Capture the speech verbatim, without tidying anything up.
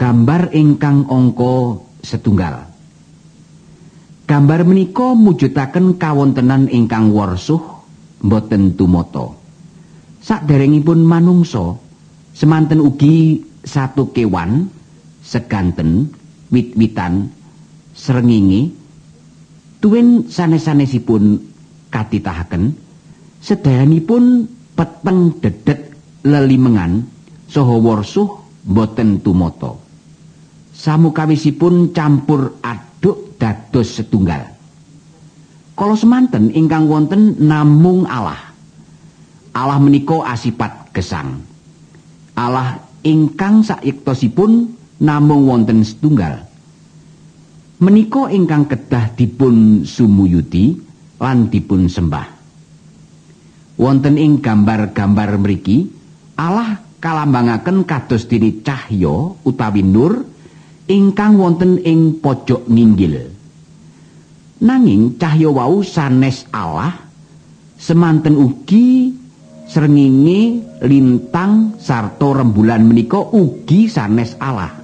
Gambar ingkang angka setunggal. Gambar menika mujudaken kawontenan ingkang warsuh boten tumata. Saderengipun manungsa, semanten ugi satu kewan, seganten, wit-witan, srengenge, tuwin sanes-sanesipun katitahaken, sedayanipun peteng dedet lelimengan saha warsuh boten tumata. Samukawisipun campur aduk dados setunggal. Kala semanten ingkang wonten namung Allah. Allah menika asipat gesang. Allah ingkang sayektosipun namung wonten setunggal. Menika ingkang kedah dipun sumuyuti lan dipun sembah. Wonten ing gambar-gambar mriki Allah kalambangaken kados dene cahya utawi nur ingkang wonten ing pojok nginggil. Nanging cahya wau sanes Allah, semanten ugi srengenge, lintang sarta rembulan menika ugi sanes Allah.